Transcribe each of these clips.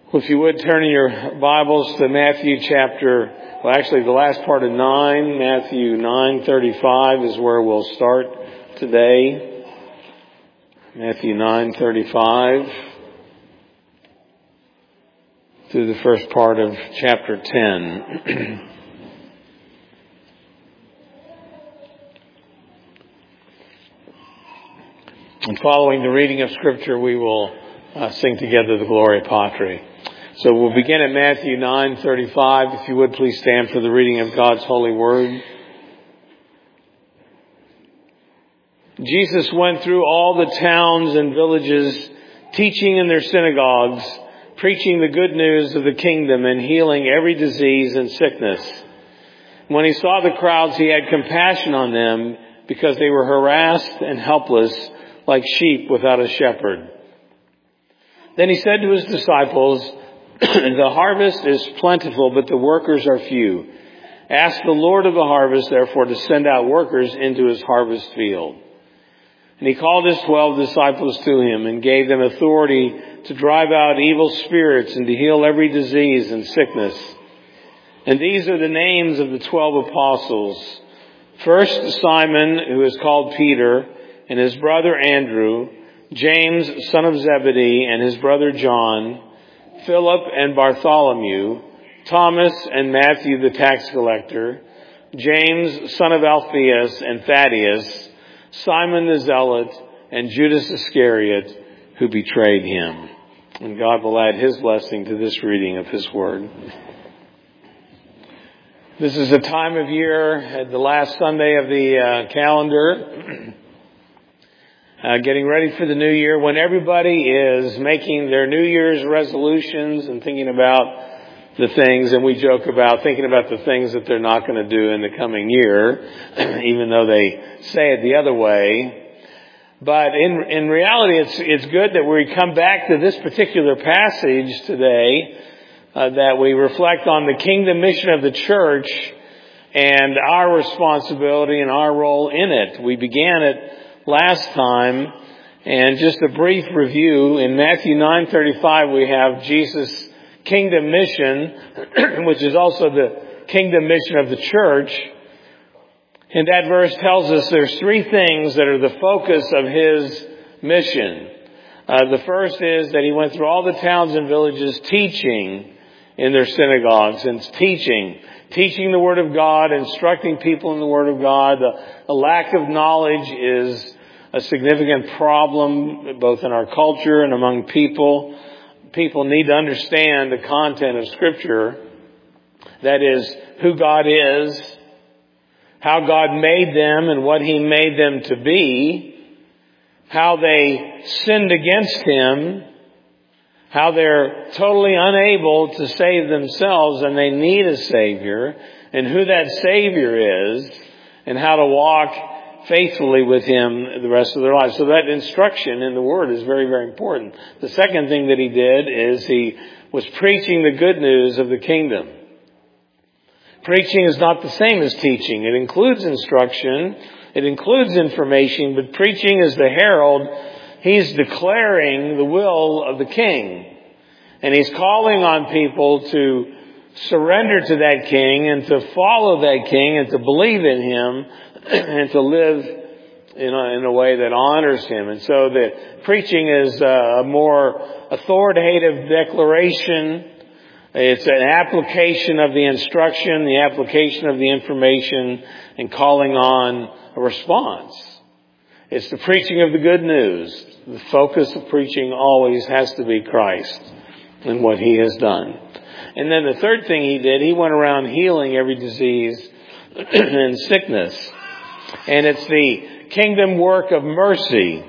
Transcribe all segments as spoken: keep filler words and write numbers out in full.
Well, if you would turn in your Bibles to Matthew chapter, well actually the last part of nine, Matthew nine thirty-five is where we'll start today. Matthew nine thirty-five through the first part of chapter ten. And following the reading of Scripture, we will uh, sing together the Gloria Patri. So we'll begin at Matthew nine thirty-five. If you would, please stand for the reading of God's holy word. Jesus went through all the towns and villages, teaching in their synagogues, preaching the good news of the kingdom and healing every disease and sickness. When he saw the crowds, he had compassion on them because they were harassed and helpless like sheep without a shepherd. Then he said to his disciples, "The harvest is plentiful, but the workers are few. Ask the Lord of the harvest, therefore, to send out workers into his harvest field." And he called his twelve disciples to him and gave them authority to drive out evil spirits and to heal every disease and sickness. And these are the names of the twelve apostles. First, Simon, who is called Peter, and his brother Andrew, James, son of Zebedee, and his brother John, Philip and Bartholomew, Thomas and Matthew the tax collector, James, son of Alphaeus and Thaddeus, Simon the Zealot, and Judas Iscariot, who betrayed him. And God will add his blessing to this reading of his word. This is a time of year, at the last Sunday of the uh, calendar, Uh, getting ready for the new year, when everybody is making their New Year's resolutions and thinking about the things, and we joke about thinking about the things that they're not going to do in the coming year, even though they say it the other way. But in in reality, it's it's good that we come back to this particular passage today, uh, that we reflect on the kingdom mission of the church and our responsibility and our role in it. We began it last time, and just a brief review. In Matthew nine thirty-five, we have Jesus' kingdom mission, which is also the kingdom mission of the church. And that verse tells us there's three things that are the focus of his mission. Uh, the first is that he went through all the towns and villages teaching in their synagogues, and teaching, teaching the Word of God, instructing people in the Word of God. A, a lack of knowledge is a significant problem both in our culture and among people. People need to understand the content of Scripture. That is, who God is, how God made them and what He made them to be, how they sinned against Him, how they're totally unable to save themselves and they need a Savior, and who that Savior is, and how to walk faithfully with Him the rest of their lives. So that instruction in the Word is very, very important. The second thing that He did is He was preaching the good news of the kingdom. Preaching is not the same as teaching. It includes instruction. It includes information, but preaching is the herald. He's declaring the will of the King. And He's calling on people to surrender to that King and to follow that King and to believe in Him and to live in a, in a way that honors Him. And so the preaching is a more authoritative declaration. It's an application of the instruction, the application of the information, and calling on a response. It's the preaching of the good news. The focus of preaching always has to be Christ and what He has done. And then the third thing He did, He went around healing every disease and sickness. And it's the kingdom work of mercy.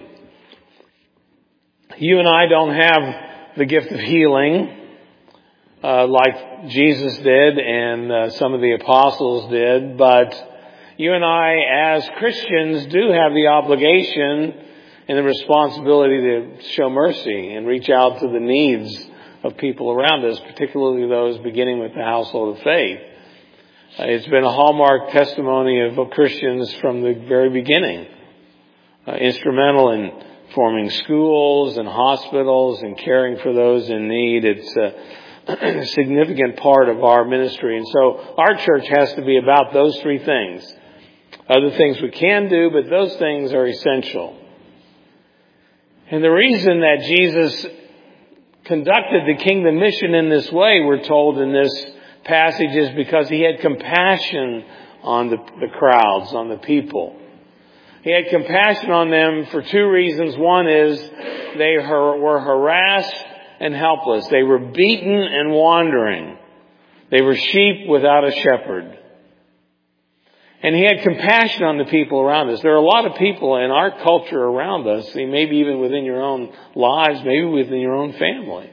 You and I don't have the gift of healing uh, like Jesus did and uh, some of the apostles did, but you and I, as Christians, do have the obligation and the responsibility to show mercy and reach out to the needs of people around us, particularly those beginning with the household of faith. Uh, it's been a hallmark testimony of Christians from the very beginning, uh, instrumental in forming schools and hospitals and caring for those in need. It's a significant part of our ministry. And so our church has to be about those three things. Other things we can do, but those things are essential. And the reason that Jesus conducted the kingdom mission in this way, we're told in this passage, is because he had compassion on the, the crowds, on the people. He had compassion on them for two reasons. One is they were harassed and helpless. They were beaten and wandering. They were sheep without a shepherd. And he had compassion on the people around us. There are a lot of people in our culture around us, maybe even within your own lives, maybe within your own family.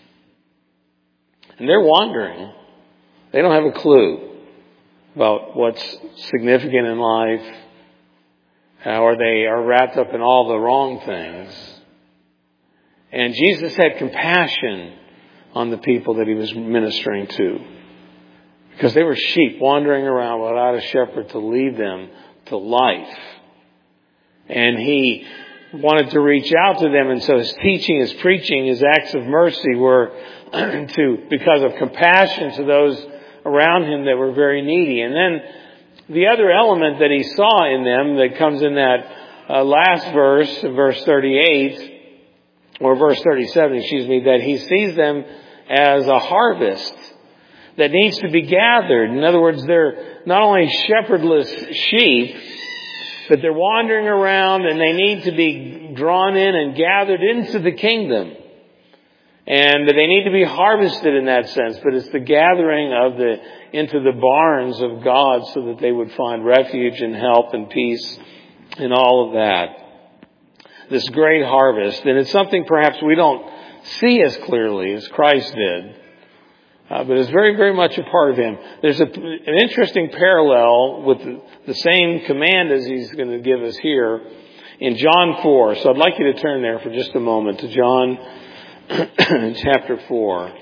And they're wandering. They don't have a clue about what's significant in life, or they are wrapped up in all the wrong things. And Jesus had compassion on the people that he was ministering to, because they were sheep wandering around without a shepherd to lead them to life. And he wanted to reach out to them, and so his teaching, his preaching, his acts of mercy were to, because of compassion to those around him that were very needy. And then the other element that he saw in them that comes in that uh, last verse, verse thirty-eight, or verse thirty-seven, excuse me, that he sees them as a harvest that needs to be gathered. In other words, they're not only shepherdless sheep, but they're wandering around and they need to be drawn in and gathered into the kingdom. And they need to be harvested in that sense, but it's the gathering of the into the barns of God so that they would find refuge and help and peace in all of that. This great harvest. And it's something perhaps we don't see as clearly as Christ did. Uh, but it's very, very much a part of him. There's a, an interesting parallel with the, the same command as he's going to give us here in John four. So I'd like you to turn there for just a moment to John chapter four.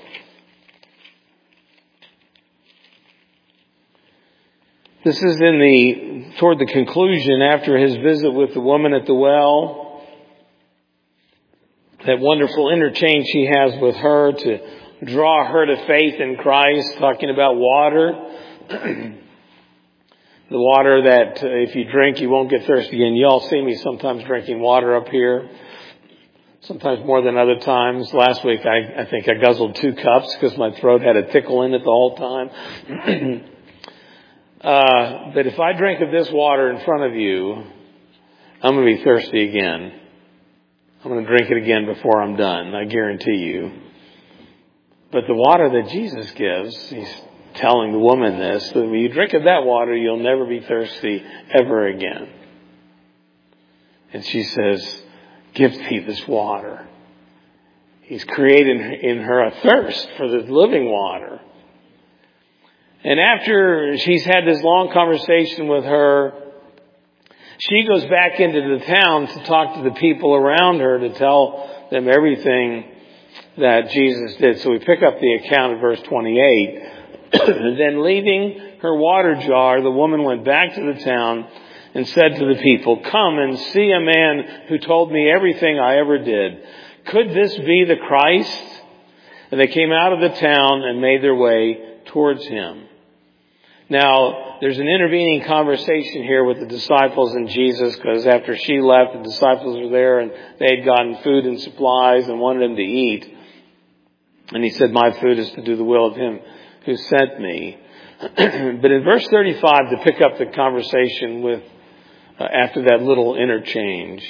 This is in the toward the conclusion after his visit with the woman at the well. That wonderful interchange he has with her to draw her to faith in Christ, talking about water. The water that uh, if you drink, you won't get thirsty again. You all see me sometimes drinking water up here. Sometimes more than other times. Last week, I, I think I guzzled two cups because my throat had a tickle in it the whole time. uh, but if I drink of this water in front of you, I'm going to be thirsty again. I'm going to drink it again before I'm done. I guarantee you. But the water that Jesus gives, he's telling the woman this, that when you drink of that water, you'll never be thirsty ever again. And she says, give me this water. He's created in her a thirst for the living water. And after she's had this long conversation with her, she goes back into the town to talk to the people around her, to tell them everything that Jesus did. So we pick up the account of verse twenty-eight. Then leaving her water jar, the woman went back to the town and said to the people, come and see a man who told me everything I ever did. Could this be the Christ? And they came out of the town and made their way towards him. Now, there's an intervening conversation here with the disciples and Jesus, because after she left, the disciples were there and they had gotten food and supplies and wanted him to eat. And he said, my food is to do the will of him who sent me. But in verse thirty-five, to pick up the conversation with, uh, after that little interchange,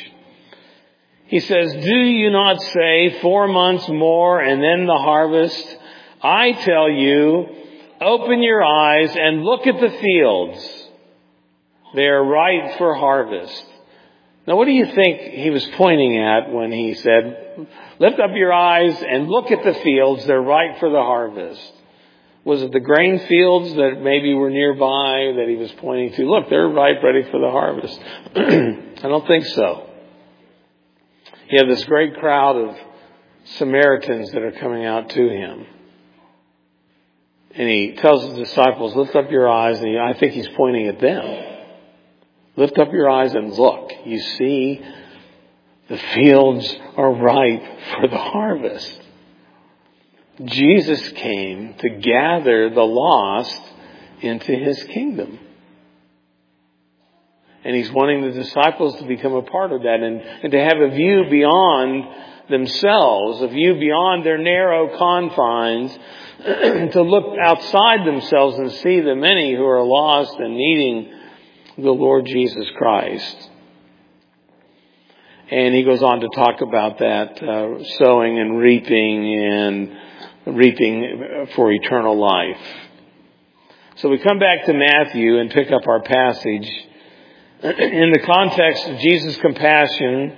he says, do you not say four months more and then the harvest? I tell you, open your eyes and look at the fields. They are ripe for harvest. Now, what do you think he was pointing at when he said, lift up your eyes and look at the fields. They're ripe for the harvest. Was it the grain fields that maybe were nearby that he was pointing to? Look, they're ripe, ready for the harvest. I don't think so. You have this great crowd of Samaritans that are coming out to him. And he tells his disciples, lift up your eyes. And he, I think he's pointing at them. Lift up your eyes and look. You see The fields are ripe for the harvest. Jesus came to gather the lost into his kingdom. And he's wanting the disciples to become a part of that and, and to have a view beyond themselves, a view beyond their narrow confines, to look outside themselves and see the many who are lost and needing the Lord Jesus Christ. And he goes on to talk about that, uh, sowing and reaping and reaping for eternal life. So we come back to Matthew and pick up our passage. In the context of Jesus' compassion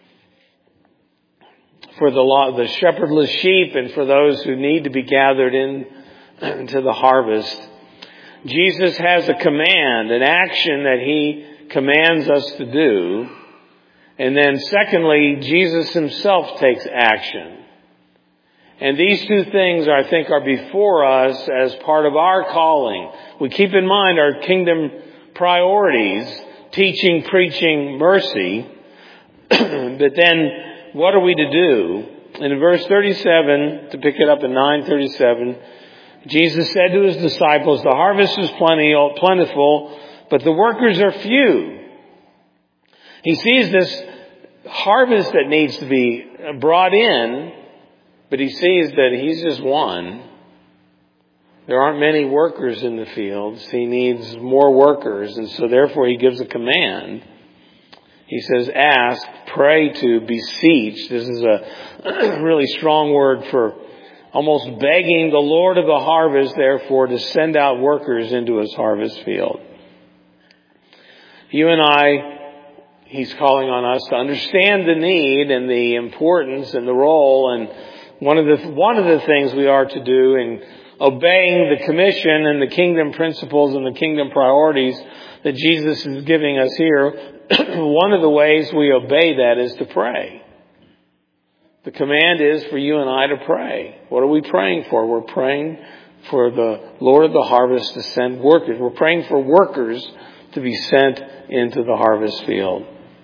for the law, the shepherdless sheep and for those who need to be gathered in into the harvest, Jesus has a command, an action that he commands us to do. And then secondly, Jesus himself takes action. And these two things, I think, are before us as part of our calling. We keep in mind our kingdom priorities, teaching, preaching, mercy. But then, what are we to do? And in verse thirty-seven, to pick it up in nine thirty-seven, Jesus said to his disciples, the harvest is plenty, plentiful, but the workers are few. He sees this harvest that needs to be brought in, but he sees that he's just one. There aren't many workers in the fields. He needs more workers, and so therefore he gives a command. He says, ask, pray to, beseech. This is a really strong word for almost begging the Lord of the harvest, therefore, to send out workers into his harvest field. You and I, he's calling on us to understand the need and the importance and the role. And one of the one of the things we are to do in obeying the commission and the kingdom principles and the kingdom priorities that Jesus is giving us here, one of the ways we obey that is to pray. The command is for you and I to pray. What are we praying for? We're praying for the Lord of the harvest to send workers. We're praying for workers to be sent into the harvest field.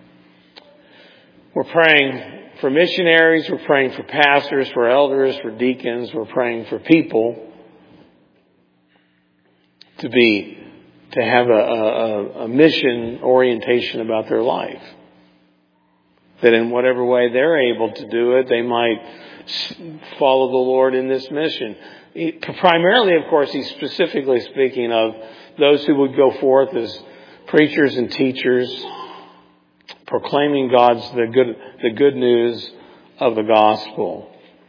We're praying for missionaries. We're praying for pastors, for elders, for deacons. We're praying for people to be to have a, a, a mission orientation about their life. That in whatever way they're able to do it, they might follow the Lord in this mission. He, primarily, of course, he's specifically speaking of those who would go forth as preachers and teachers, proclaiming God's the good the good news of the gospel.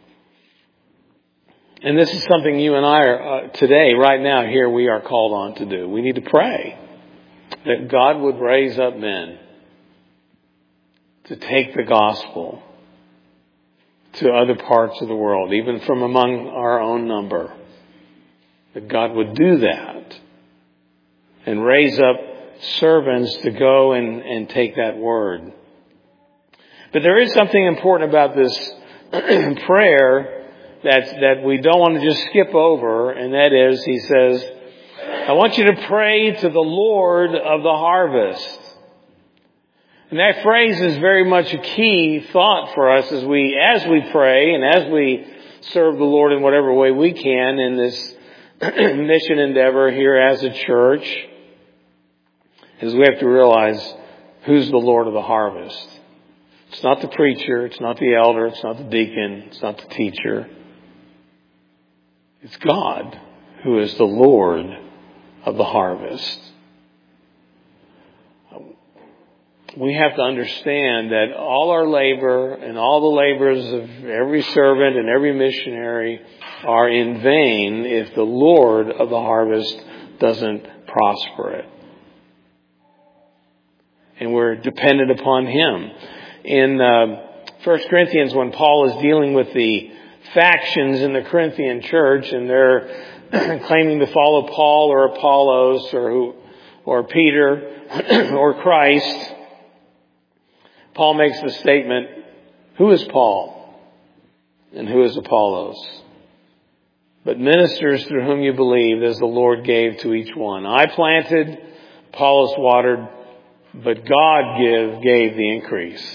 And this is something you and I are uh, today, right now, here we are called on to do. We need to pray that God would raise up men to take the gospel to other parts of the world, even from among our own number. That God would do that and raise up servants to go and, and take that word. But there is something important about this prayer that, that we don't want to just skip over, and that is, he says, I want you to pray to the Lord of the harvest. And that phrase is very much a key thought for us as we, as we pray and as we serve the Lord in whatever way we can in this mission endeavor here as a church, is we have to realize who's the Lord of the harvest. It's not the preacher, it's not the elder, it's not the deacon, it's not the teacher. It's God who is the Lord of the harvest. We have to understand that all our labor and all the labors of every servant and every missionary are in vain if the Lord of the harvest doesn't prosper it. And we're dependent upon Him. In uh, First Corinthians, when Paul is dealing with the factions in the Corinthian church, and they're claiming to follow Paul or Apollos or who, or Peter or Christ, Paul makes the statement, who is Paul and who is Apollos? But ministers through whom you believed as the Lord gave to each one. I planted, Apollos watered, but God give, gave the increase.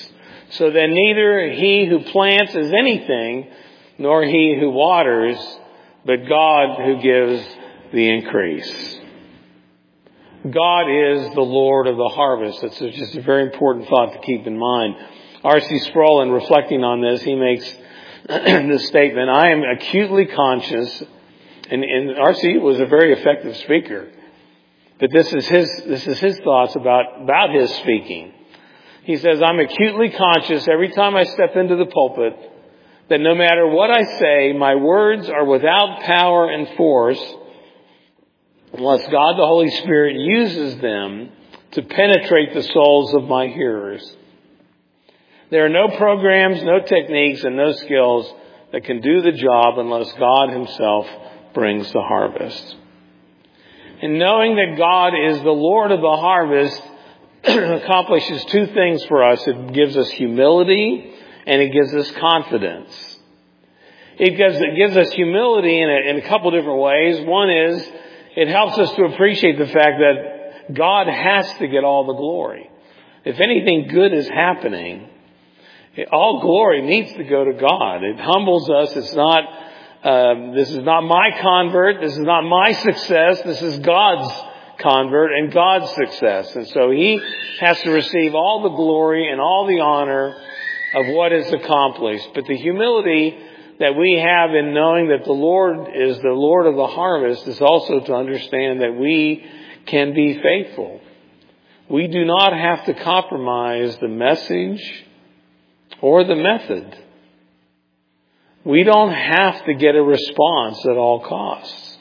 So then neither he who plants is anything, nor he who waters, but God who gives the increase. God is the Lord of the harvest. That's just a very important thought to keep in mind. R C Sproul, in reflecting on this, he makes this statement: I am acutely conscious, and, and R C was a very effective speaker, but this is his, this is his thoughts about, about his speaking. He says, I'm acutely conscious every time I step into the pulpit that no matter what I say, my words are without power and force unless God the Holy Spirit uses them to penetrate the souls of my hearers. There are no programs, no techniques, and no skills that can do the job unless God Himself brings the harvest. And knowing that God is the Lord of the harvest accomplishes two things for us. It gives us humility and it gives us confidence. It gives, it gives us humility in a, in a couple different ways. One is, it helps us to appreciate the fact that God has to get all the glory. If anything good is happening, all glory needs to go to God. It humbles us. It's not, um, this is not my convert. This is not my success. This is God's convert and God's success. And so He has to receive all the glory and all the honor of what is accomplished. But the humility that we have in knowing that the Lord is the Lord of the harvest is also to understand that we can be faithful. We do not have to compromise the message or the method. We don't have to get a response at all costs.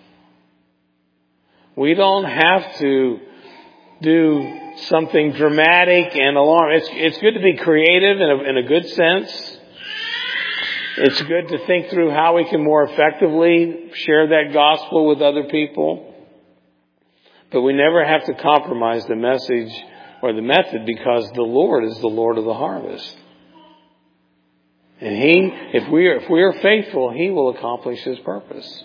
We don't have to do something dramatic and alarming. It's, it's good to be creative in a, in a good sense. It's good to think through how we can more effectively share that gospel with other people. But we never have to compromise the message or the method, because the Lord is the Lord of the harvest. And He, if we are, if we are faithful, He will accomplish His purpose.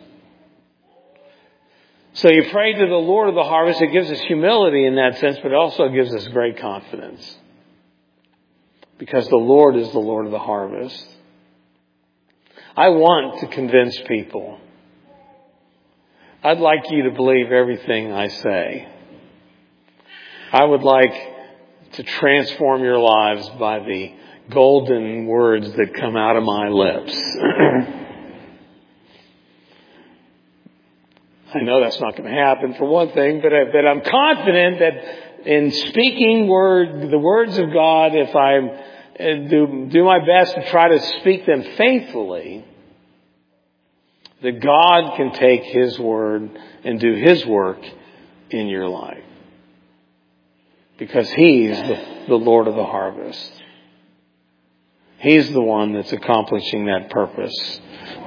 So you pray to the Lord of the harvest. It gives us humility in that sense, but it also gives us great confidence. Because the Lord is the Lord of the harvest. I want to convince people. I'd like you to believe everything I say. I would like to transform your lives by the golden words that come out of my lips. I know that's not going to happen for one thing, but, I, but I'm confident that in speaking word, the words of God, if I do, do my best to try to speak them faithfully, that God can take His word and do His work in your life. Because He's the, the Lord of the harvest. He's the one that's accomplishing that purpose.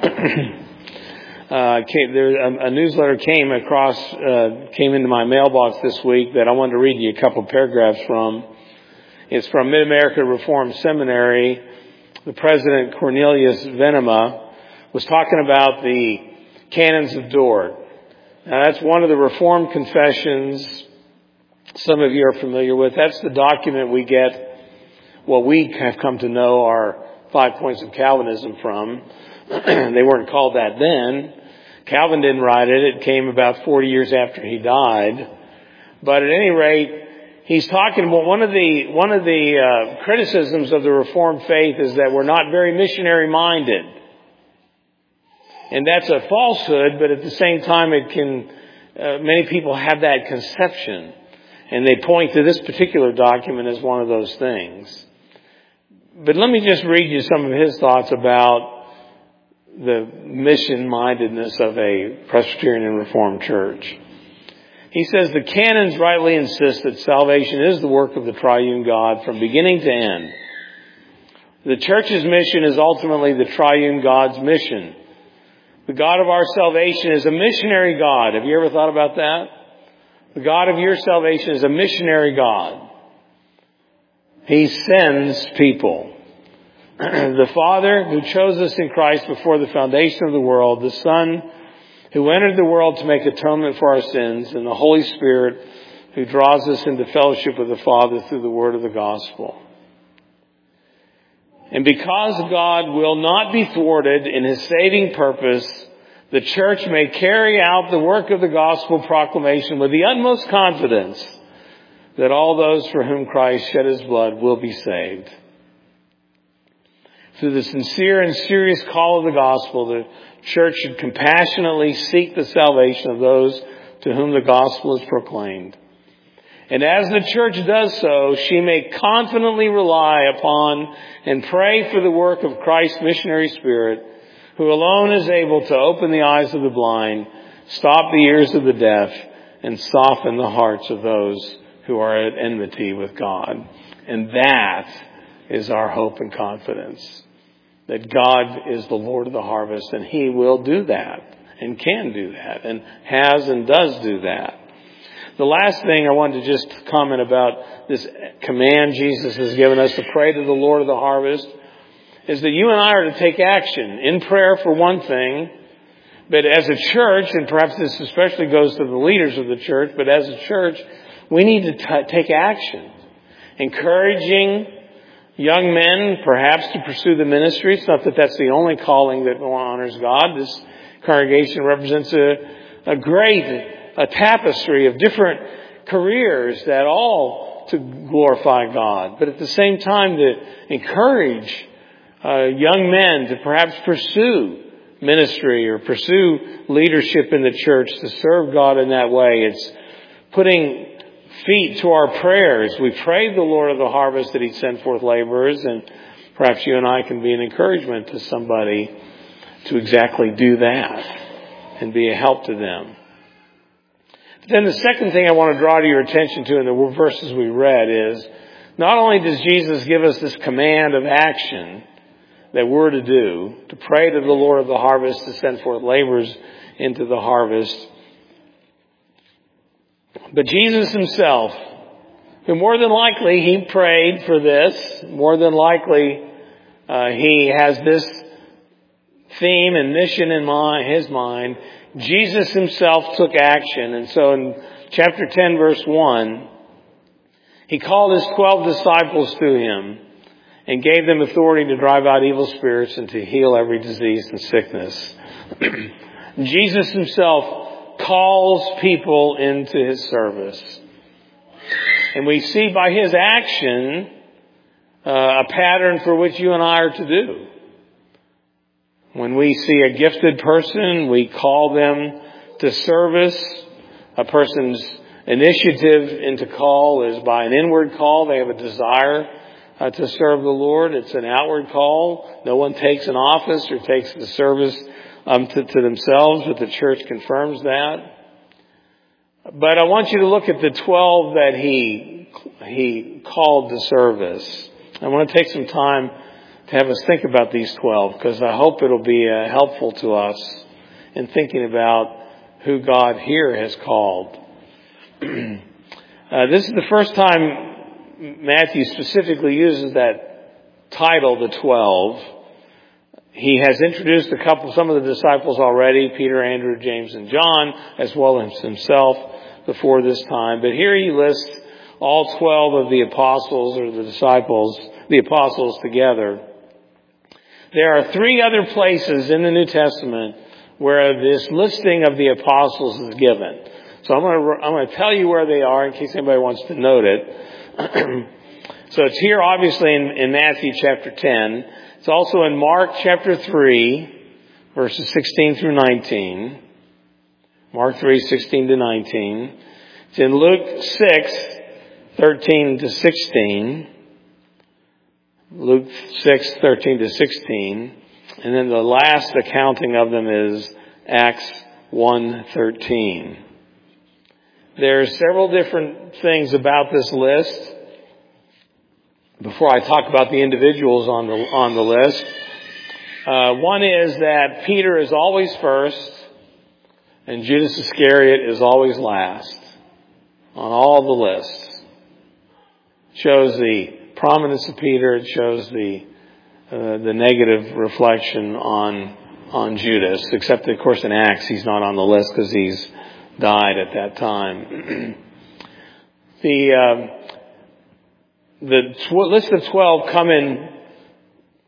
uh, came, there, a, a newsletter came across, uh, came into my mailbox this week that I wanted to read you a couple paragraphs from. It's from Mid-America Reformed Seminary. The president, Cornelius Venema, was talking about the Canons of Dort. Now, that's one of the Reformed confessions some of you are familiar with. That's the document we get what we have come to know are five points of Calvinism from. They weren't called that then. Calvin didn't write it. It came about forty years after he died. But at any rate, he's talking about one of the one of the uh, criticisms of the Reformed faith is that we're not very missionary minded. And that's a falsehood, but at the same time it can, uh, many people have that conception. And they point to this particular document as one of those things. But let me just read you some of his thoughts about the mission-mindedness of a Presbyterian and Reformed church. He says, the canons rightly insist that salvation is the work of the triune God from beginning to end. The church's mission is ultimately the triune God's mission. The God of our salvation is a missionary God. Have you ever thought about that? The God of your salvation is a missionary God. He sends people. The Father who chose us in Christ before the foundation of the world, the Son who entered the world to make atonement for our sins, and the Holy Spirit who draws us into fellowship with the Father through the word of the gospel. And because God will not be thwarted in His saving purpose, the church may carry out the work of the gospel proclamation with the utmost confidence that all those for whom Christ shed His blood will be saved. Through the sincere and serious call of the gospel, the church should compassionately seek the salvation of those to whom the gospel is proclaimed. And as the church does so, she may confidently rely upon and pray for the work of Christ's missionary spirit, who alone is able to open the eyes of the blind, stop the ears of the deaf, and soften the hearts of those who are at enmity with God. And that is our hope and confidence, that God is the Lord of the harvest, and He will do that, and can do that, and has and does do that. The last thing I wanted to just comment about this command Jesus has given us to pray to the Lord of the harvest is that you and I are to take action in prayer for one thing, but as a church, and perhaps this especially goes to the leaders of the church, but as a church, we need to t- take action. Encouraging young men perhaps to pursue the ministry. It's not that that's the only calling that honors God. This congregation represents a, a great a tapestry of different careers that all to glorify God. But at the same time, to encourage uh, young men to perhaps pursue ministry or pursue leadership in the church to serve God in that way. It's putting feet to our prayers. We prayed the Lord of the harvest that He'd send forth laborers, and perhaps you and I can be an encouragement to somebody to exactly do that and be a help to them. Then the second thing I want to draw to your attention to in the verses we read is, not only does Jesus give us this command of action that we're to do, to pray to the Lord of the harvest to send forth laborers into the harvest, but Jesus Himself, who more than likely He prayed for this, more than likely uh, He has this theme and mission in mind, His mind, Jesus Himself took action. And so in chapter ten, verse one, He called His twelve disciples to Him and gave them authority to drive out evil spirits and to heal every disease and sickness. Jesus Himself calls people into His service. And we see by His action uh, a pattern for which you and I are to do. When we see a gifted person, we call them to service. A person's initiative into call is by an inward call. They have a desire uh, to serve the Lord. It's an outward call. No one takes an office or takes the service um, to, to themselves, but the church confirms that. But I want you to look at the twelve that he he called to service. I want to take some time to have us think about these twelve, because I hope it'll be uh, helpful to us in thinking about who God here has called. uh, this is the first time Matthew specifically uses that title, the twelve. He has introduced a couple, some of the disciples already, Peter, Andrew, James, and John, as well as himself before this time. But here he lists all twelve of the apostles or the disciples, the apostles together. There are three other places in the New Testament where this listing of the apostles is given. So I'm going to, I'm going to tell you where they are in case anybody wants to note it. So it's here obviously in, in Matthew chapter ten. It's also in Mark chapter three, verses sixteen through nineteen. Mark three, sixteen to nineteen. It's in Luke six, thirteen to sixteen. Luke six, thirteen to sixteen. And then the last accounting of them is Acts one, thirteen. There's several different things about this list. Before I talk about the individuals on the on the list, uh, one is that Peter is always first, and Judas Iscariot is always last on all the lists. It shows the prominence of Peter. It shows the uh, the negative reflection on on Judas. Except, of course, in Acts he's not on the list because he's died at that time. the uh, The tw- list of twelve come in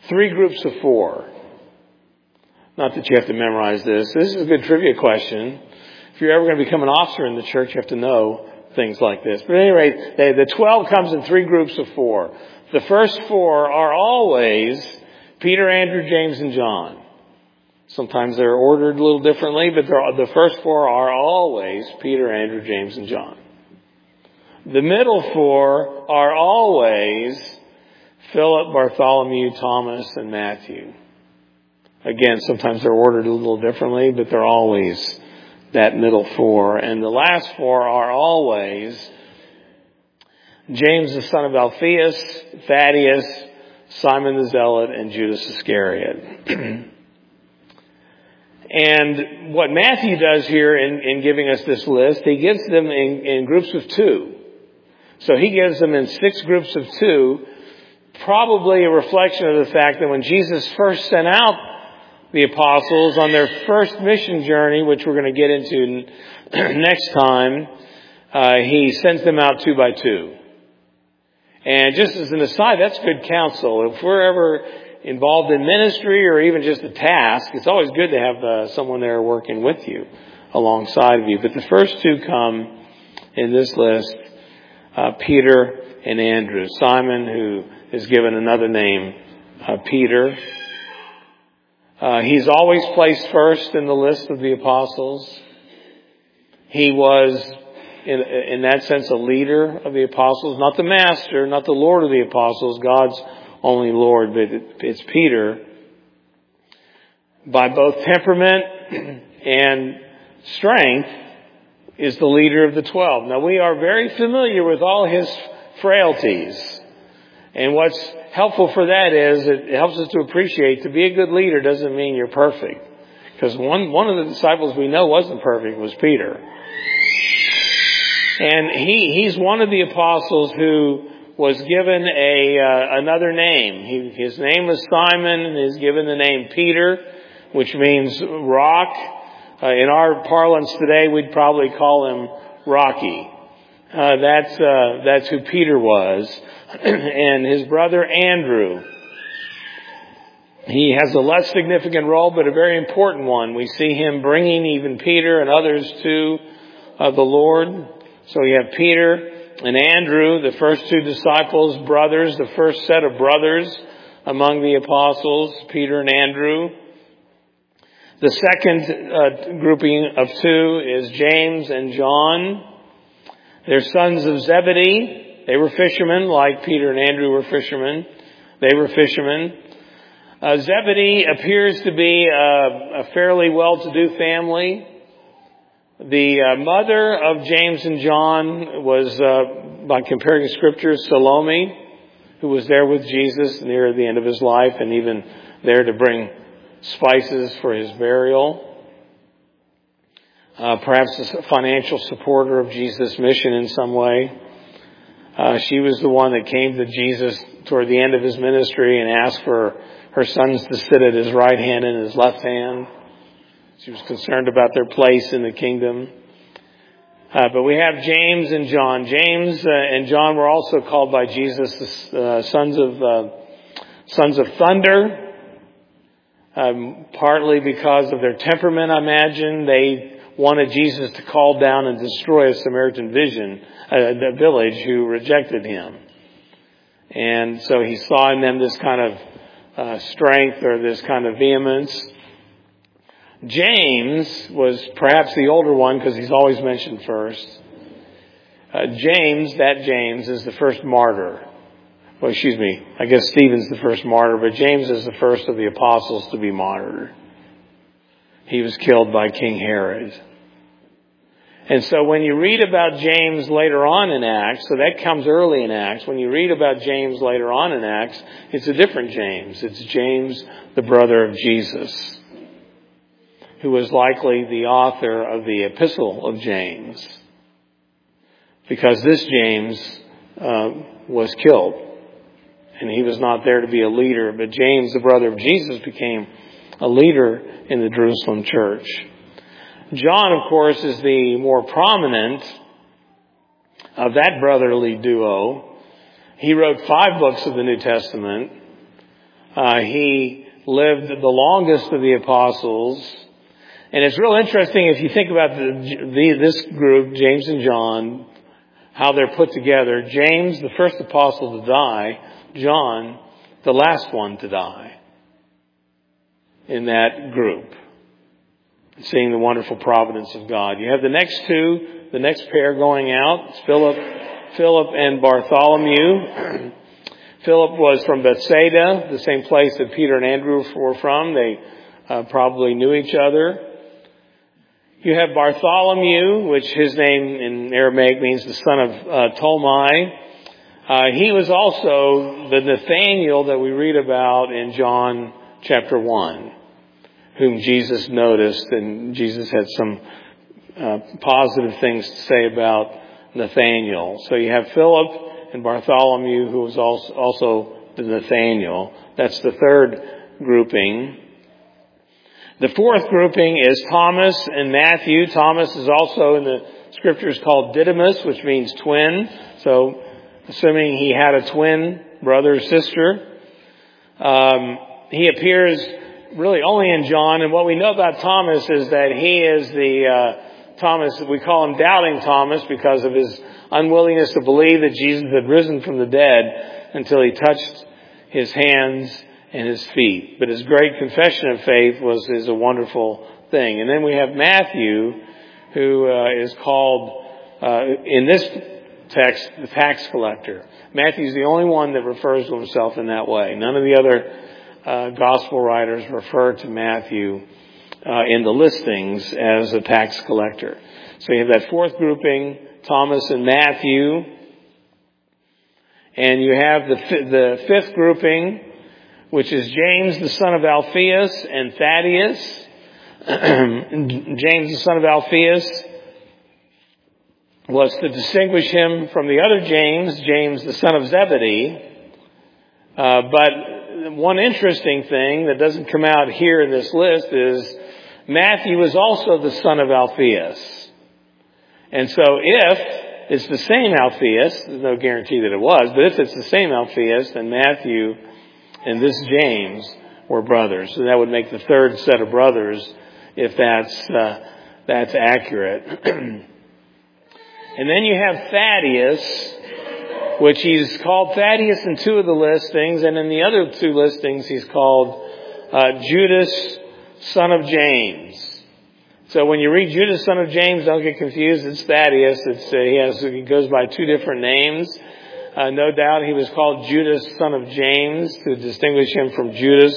three groups of four. Not that you have to memorize this. This is a good trivia question. If you're ever going to become an officer in the church, you have to know things like this. But at any rate, they, the twelve comes in three groups of four. The first four are always Peter, Andrew, James, and John. Sometimes they're ordered a little differently, but the first four are always Peter, Andrew, James, and John. The middle four are always Philip, Bartholomew, Thomas, and Matthew. Again, sometimes they're ordered a little differently, but they're always that middle four. And the last four are always James the son of Alphaeus, Thaddeus, Simon the Zealot, and Judas Iscariot. And what Matthew does here in, in giving us this list, he gives them in, in groups of two. So he gives them in six groups of two, probably a reflection of the fact that when Jesus first sent out the apostles on their first mission journey, which we're going to get into next time, uh, he sends them out two by two. And just as an aside, that's good counsel. If we're ever involved in ministry or even just a task, it's always good to have uh, someone there working with you, alongside of you. But the first two come in this list, uh, Peter and Andrew. Simon, who is given another name, uh, Peter. Uh, he's always placed first in the list of the apostles. He was, in, in that sense, a leader of the apostles. Not the master, not the Lord of the apostles, God's only Lord, but it, it's Peter. By both temperament and strength, is the leader of the twelve. Now, we are very familiar with all his frailties. And what's helpful for that is it helps us to appreciate to be a good leader doesn't mean you're perfect. Because one, one of the disciples we know wasn't perfect was Peter. And he, he's one of the apostles who was given a, uh, another name. He, his name was Simon, and he's given the name Peter, which means rock. Uh, in our parlance today, we'd probably call him Rocky. Uh, that's, uh, that's who Peter was. And his brother Andrew. He has a less significant role, but a very important one. We see him bringing even Peter and others to uh, the Lord. So we have Peter and Andrew, the first two disciples, brothers, the first set of brothers among the apostles, Peter and Andrew. The second uh, grouping of two is James and John. They're sons of Zebedee. They were fishermen, like Peter and Andrew were fishermen. They were fishermen. Uh, Zebedee appears to be a, a fairly well-to-do family. The uh, mother of James and John was, uh, by comparing scriptures, Salome, who was there with Jesus near the end of his life and even there to bring spices for his burial. Uh, perhaps a financial supporter of Jesus' mission in some way. Uh, she was the one that came to Jesus toward the end of his ministry and asked for her sons to sit at his right hand and his left hand. She was concerned about their place in the kingdom. Uh, but we have James and John. James uh, and John were also called by Jesus the uh, sons of uh, sons of thunder. Um, partly because of their temperament, I imagine. They wanted Jesus to call down and destroy a Samaritan vision, uh, a village who rejected him. And so he saw in them this kind of uh, strength or this kind of vehemence. James was perhaps the older one because he's always mentioned first. Uh, James, that James, is the first martyr. Well, excuse me, I guess Stephen's the first martyr, but James is the first of the apostles to be martyred. He was killed by King Herod. And so when you read about James later on in Acts, so that comes early in Acts, when you read about James later on in Acts, it's a different James. It's James, the brother of Jesus, who was likely the author of the Epistle of James. Because this James uh, was killed. And he was not there to be a leader. But James, the brother of Jesus, became a leader in the Jerusalem church. John, of course, is the more prominent of that brotherly duo. He wrote five books of the New Testament. Uh, he lived the longest of the apostles. And it's real interesting if you think about the, the, this group, James and John, how they're put together. James, the first apostle to die. John, the last one to die in that group. Seeing the wonderful providence of God. You have the next two, the next pair going out. It's Philip, Philip and Bartholomew. Philip was from Bethsaida, the same place that Peter and Andrew were from. They uh, probably knew each other. You have Bartholomew, which his name in Aramaic means the son of uh, Tolmai. Uh, he was also the Nathanael that we read about in John chapter one, whom Jesus noticed, and Jesus had some uh, positive things to say about Nathanael. So you have Philip and Bartholomew, who was also, also the Nathanael. That's the third grouping. The fourth grouping is Thomas and Matthew. Thomas is also in the scriptures called Didymus, which means twin. So, assuming he had a twin brother or sister. Um, he appears really only in John. And what we know about Thomas is that he is the uh, Thomas, we call him Doubting Thomas because of his unwillingness to believe that Jesus had risen from the dead until he touched his hands and his feet. But his great confession of faith was is a wonderful thing. And then we have Matthew, who uh, is called, uh, in this text, the tax collector. Matthew's the only one that refers to himself in that way. None of the other uh, gospel writers refer to Matthew uh, in the listings as a tax collector. So you have that fourth grouping, Thomas and Matthew. And you have the the fifth grouping, which is James, the son of Alphaeus, and Thaddeus. James, the son of Alphaeus, was to distinguish him from the other James, James, the son of Zebedee. Uh, but one interesting thing that doesn't come out here in this list is Matthew was also the son of Alphaeus. And so if it's the same Alphaeus, there's no guarantee that it was, but if it's the same Alphaeus, then Matthew and this James were brothers. So that would make the third set of brothers, if that's uh, that's accurate. And then you have Thaddeus, which he's called Thaddeus in two of the listings, and in the other two listings he's called uh, Judas, son of James. So when you read Judas, son of James, don't get confused. It's Thaddeus. It's, uh, he has he goes by two different names. Uh, no doubt he was called Judas, son of James, to distinguish him from Judas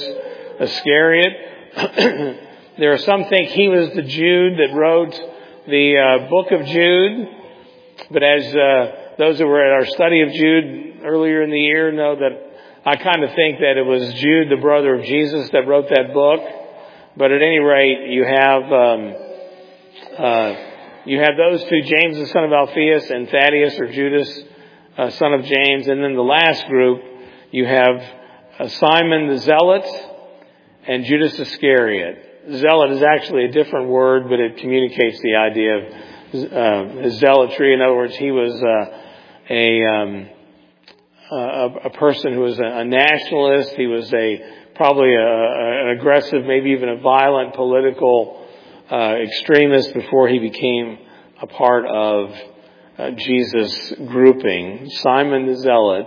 Iscariot. There are some think he was the Jude that wrote the uh, book of Jude. But as uh, those who were at our study of Jude earlier in the year know that I kind of think that it was Jude, the brother of Jesus, that wrote that book. But at any rate, you have um, uh, you have those two, James, the son of Alphaeus, and Thaddeus or Judas, Uh, son of James. And then the last group, you have uh, Simon the Zealot and Judas Iscariot. Zealot is actually a different word, but it communicates the idea of uh, zealotry. In other words, he was uh, a, um, a a person who was a, a nationalist. He was a probably a, an aggressive, maybe even a violent political uh, extremist before he became a part of Uh, Jesus grouping, Simon the Zealot,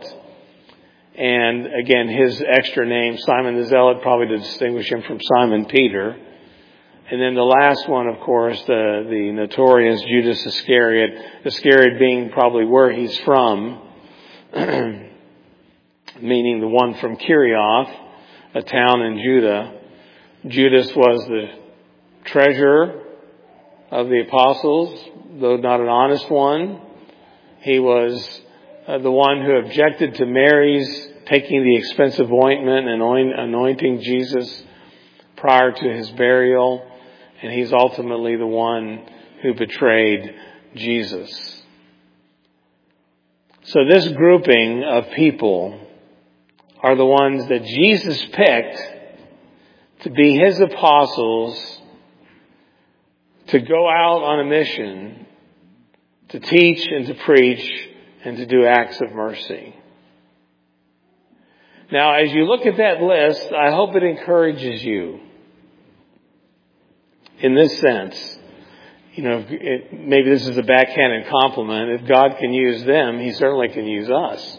and again his extra name, Simon the Zealot, probably to distinguish him from Simon Peter. And then the last one, of course, the, the notorious Judas Iscariot, Iscariot being probably where he's from, meaning the one from Kirioth, a town in Judah. Judas was the treasurer of the apostles, though not an honest one. He was uh, the one who objected to Mary's taking the expensive ointment and anointing Jesus prior to his burial. And he's ultimately the one who betrayed Jesus. So this grouping of people are the ones that Jesus picked to be his apostles, to go out on a mission, to teach and to preach and to do acts of mercy. Now, as you look at that list, I hope it encourages you in this sense. You know, it, maybe this is a backhanded compliment. If God can use them, He certainly can use us.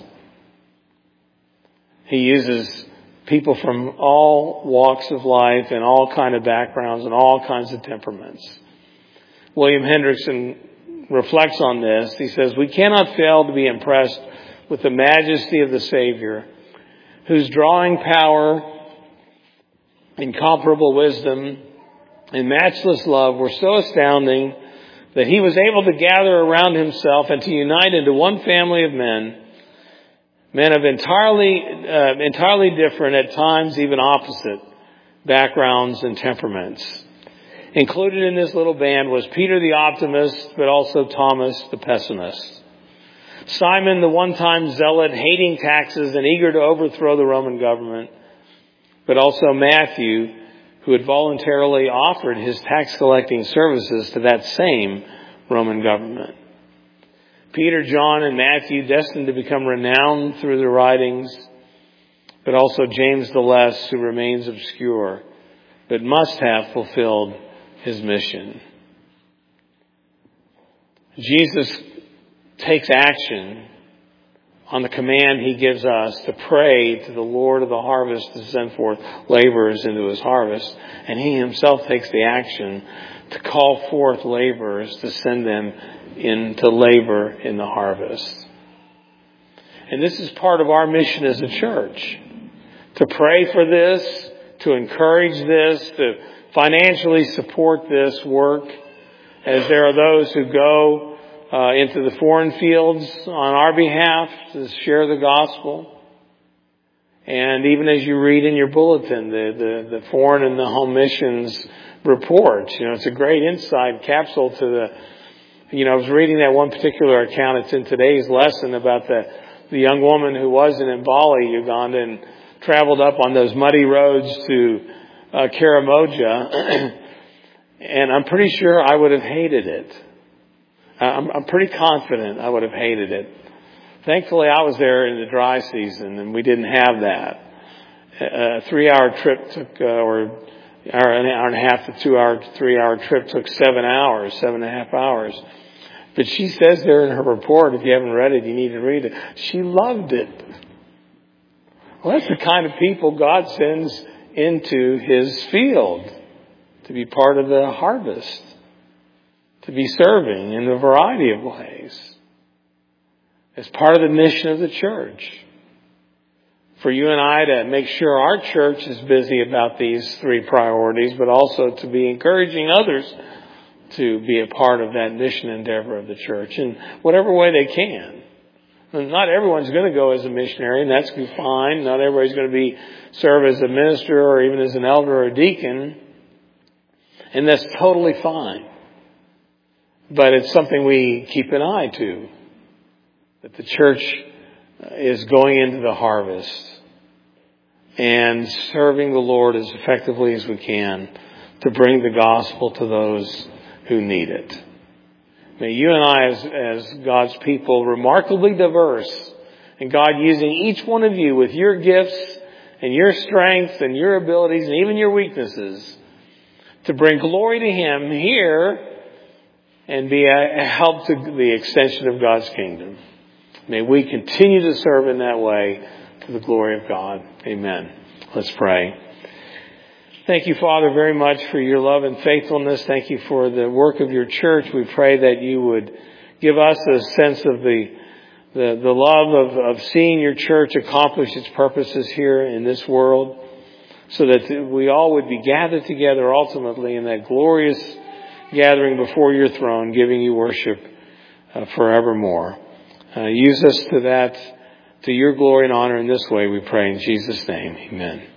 He uses people from all walks of life and all kind of backgrounds and all kinds of temperaments. William Hendrickson reflects on this. He says, we cannot fail to be impressed with the majesty of the Savior, whose drawing power, incomparable wisdom, and matchless love were so astounding that He was able to gather around Himself and to unite into one family of men, men of entirely, uh, entirely different, at times even opposite, backgrounds and temperaments. Included in this little band was Peter the optimist, but also Thomas the pessimist. Simon, the one-time zealot, hating taxes and eager to overthrow the Roman government, but also Matthew, who had voluntarily offered his tax-collecting services to that same Roman government. Peter, John, and Matthew, destined to become renowned through their writings, but also James the Less, who remains obscure, but must have fulfilled his mission. Jesus takes action on the command He gives us to pray to the Lord of the harvest to send forth laborers into His harvest. And He Himself takes the action to call forth laborers to send them into labor in the harvest. And this is part of our mission as a church. To pray for this, to encourage this, to financially support this work, as there are those who go Uh, into the foreign fields on our behalf to share the gospel. And even as you read in your bulletin, the, the, the foreign and the home missions report, you know, it's a great inside capsule to the, you know, I was reading that one particular account. It's in today's lesson about the, the young woman who was in Mbali, Uganda, and traveled up on those muddy roads to uh, Karamoja. And I'm pretty sure I would have hated it. I'm, I'm pretty confident I would have hated it. Thankfully, I was there in the dry season, and we didn't have that. A three-hour trip took, uh, or hour, an hour and a half to two-hour, three-hour trip took seven hours, seven and a half hours. But she says there in her report, if you haven't read it, you need to read it. She loved it. Well, that's the kind of people God sends into His field to be part of the harvest, to be serving in a variety of ways. It's part of the mission of the church. For you and I to make sure our church is busy about these three priorities, but also to be encouraging others to be a part of that mission endeavor of the church in whatever way they can. And not everyone's going to go as a missionary, and that's fine. Not everybody's going to be serve as a minister or even as an elder or a deacon, and that's totally fine. But it's something we keep an eye to, that the church is going into the harvest and serving the Lord as effectively as we can to bring the gospel to those who need it. May you and I, as, as God's people, remarkably diverse, and God using each one of you with your gifts and your strengths and your abilities and even your weaknesses to bring glory to Him here and be a help to the extension of God's kingdom. May we continue to serve in that way to the glory of God. Amen. Let's pray. Thank you, Father, very much for your love and faithfulness. Thank you for the work of your church. We pray that you would give us a sense of the the, the love of, of seeing your church accomplish its purposes here in this world, so that we all would be gathered together ultimately in that glorious gathering before your throne, giving you worship uh, forevermore. Uh, use us to that, to your glory and honor in this way, we pray in Jesus' name. Amen.